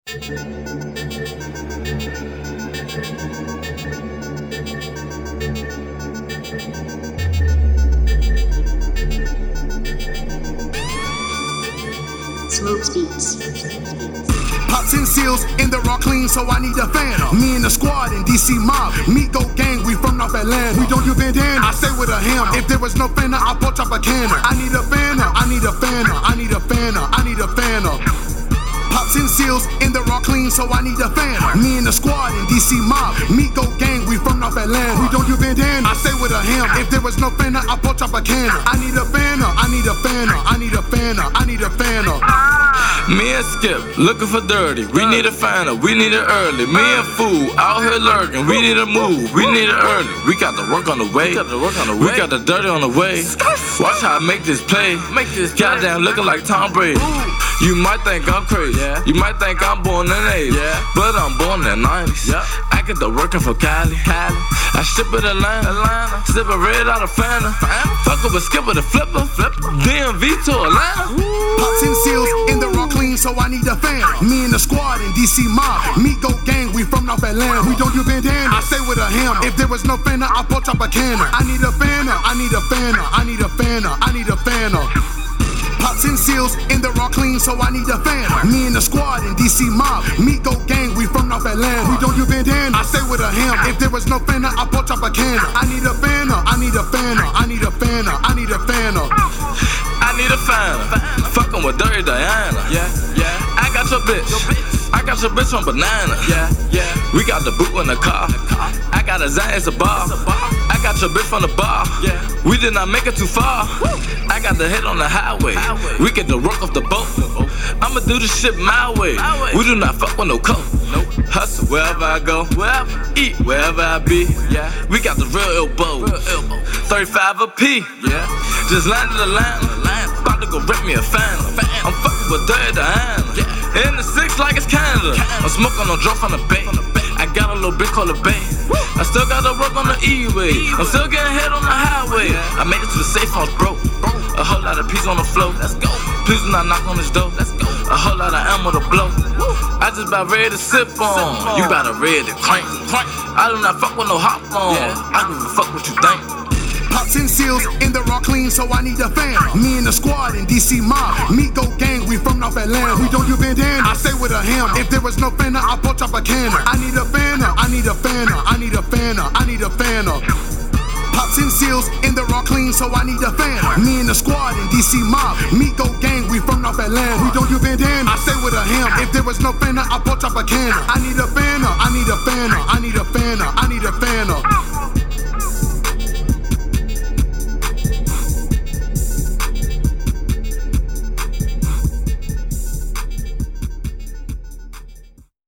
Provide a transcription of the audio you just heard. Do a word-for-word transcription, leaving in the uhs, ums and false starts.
Smokes Beats. Pops and seals in the raw clean, so I need a fan. Me and the squad in D C mob, meet go gang, we from North Atlanta. We don't do bandana, I stay with a hammer. If there was no fanner, I punch up a canner. I need a fanner, I need a fanner, I need a fanner, I need a fanner. Pops and seals in the raw clean, so I need a fanner. Me and the squad in D C mob, meet go gang, we from North Atlanta. We don't do bandana, I stay with a hammer. If there was no fanner, I punch up a canner. I need a fanner, I need a fanner, I need a fanner, I need a fanner. Me and Skip, looking for dirty. We need a fanner, we need it early. Me and Fool, out here lurking. We need a move, we need it early. We got the work on the way. We got the work on the way. We got the dirty on the way. Watch how I make this play. Make this goddamn looking like Tom Brady. You might think I'm crazy. Yeah. You might think I'm born in the eighties. Yeah. But I'm born in the nineties. Yeah. I get the working for Cali. Cali. I ship it Atlanta. Atlanta. Sip a red out of Fanta. Fuck up a skip with a flipper. Flipper. D M V to Atlanta. Pops and seals in the raw clean, so I need a fan. Me and the squad in D C mob, meet go gang, we from North Atlanta. We don't do bandana, I stay with a hammer. If there was no fanner, I punch up a canner. I need a fanner, I need a fanner, I need a fanner, I need a fanner. Pops and seals in the raw clean, so I need a fanner. Me and the squad in D C mob, meet go gang, we from North Atlanta. We don't do bandana, I stay with a hammer. If there was no fanner, I punch up a canner. I need a fanner, I need a fanner, I need a fanner, I need a fanner. I need a fanner, fucking with Dirty Diana. Yeah, yeah. I got your bitch, I got your bitch on banana. Yeah, yeah. We got the boot in the car. I got a Zan, it's a bar. I got your bitch from the bar. Yeah. We did not make it too far. I got the hit on the highway. We get the work off the boat. I'ma do this shit my way. We do not fuck with no coke. Hustle wherever I go. Eat wherever I be. Yeah. We got the real elbow. thirty-five a P. Yeah. Just landed Atlanta. About to go rip me a fan. I'm fucking with Dirty Diana. Yeah. In the six like it's Canada. I'm smoking on drop from the bay. I got a little bitch called a Bay. I still gotta work on the E-way. I'm still getting hit on the highway. I made it to the safe house, bro. A whole lot of peas on the floor. Let's go. Please do not knock on this door. Let's go. A whole lot of ammo to blow. I just about ready to sip on. You about ready to crank. I do not fuck with no hop on. I don't give a fuck what you think. Pops and seals in the raw clean, so I need a fan. Me and the squad in D C mob, meet go gang, we from North Atlanta. We don't do bandana, I stay with a hammer. If there was no fanner, I punch up a canner. I need a fanner, I need a fanner, I need a fanner, I need a fanner. Pops and seals in the raw clean, so I need a fanner. Me and the squad in D C mob, meet go gang, we from North Atlanta. We don't do bandana, I stay with a hammer. If there was no fanner, I punch up a canner. I need a fanner, I need a fanner, I need a fanner, I need a fanner.